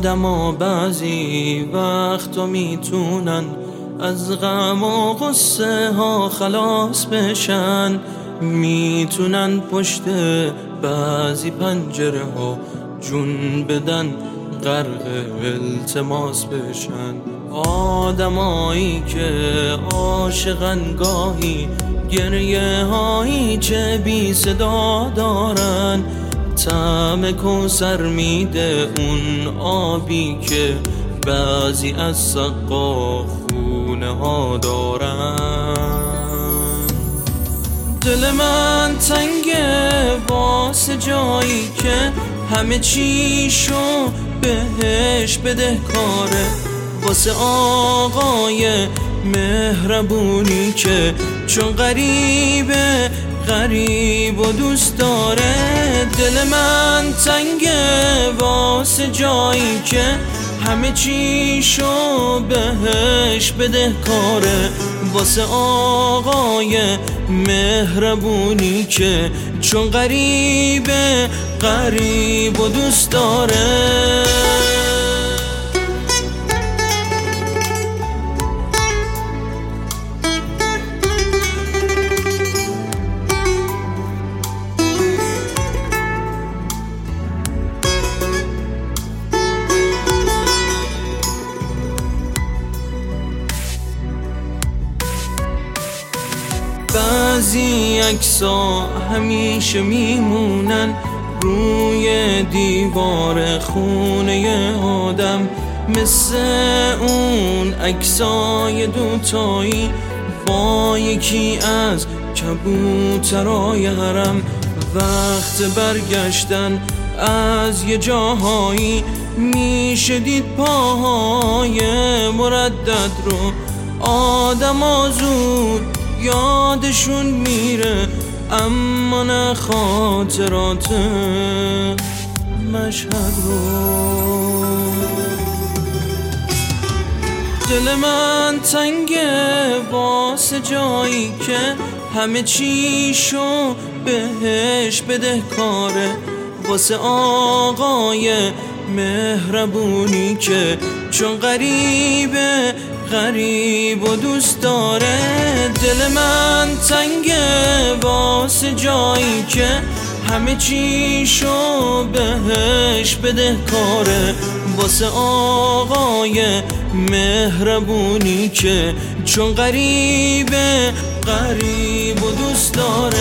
آدما بعضی وقتا میتونن از غم و غصه ها خلاص بشن، میتونن پشت بعضی پنجره ها جون بدن غرق التماس بشن. آدمایی که عاشقن گاهی گریه هایی چه بی صدا دارن، طعم کوثر میده اون آبی که بعضی از سقا خونه ها دارن. دل من تنگه واسه جایی که همه چیشو بهش بدهکاره، واسه آقای مهربونی که چون غریبه غریب و دوست داره. دل من تنگه واسه جایی که همه چیشو بهش بدهکاره، واسه آقای مهربونی که چون غریبه غریب و دوست داره. بعضی عکس‌ها همیشه میمونن روی دیوار خونه آدم، مثل اون عکسای دوتایی با یکی از کبوترای حرم. وقت برگشتن از یه جاهایی میشه دید پاهای مردد رو، آدم زود یادشون میره اما نه خاطرات مشهد رو. دل من تنگه واسه جایی که همه چیشو بهش بدهکاره، واسه آقای مهربونی که چون غریبه غریب و دوست داره. دل من تنگه واسه جایی که همه چیشو بهش بدهکاره، واسه آقای مهربونی که چون غریبه غریب و دوست داره.